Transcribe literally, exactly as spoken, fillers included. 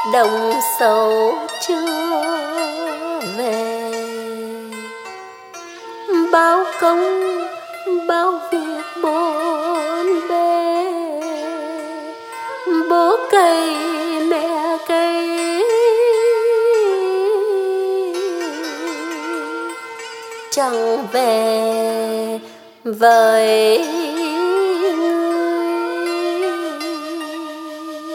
đồng sầu chưa về. Bao công bao việc bốn bề, bố cây mẹ cây, chẳng về với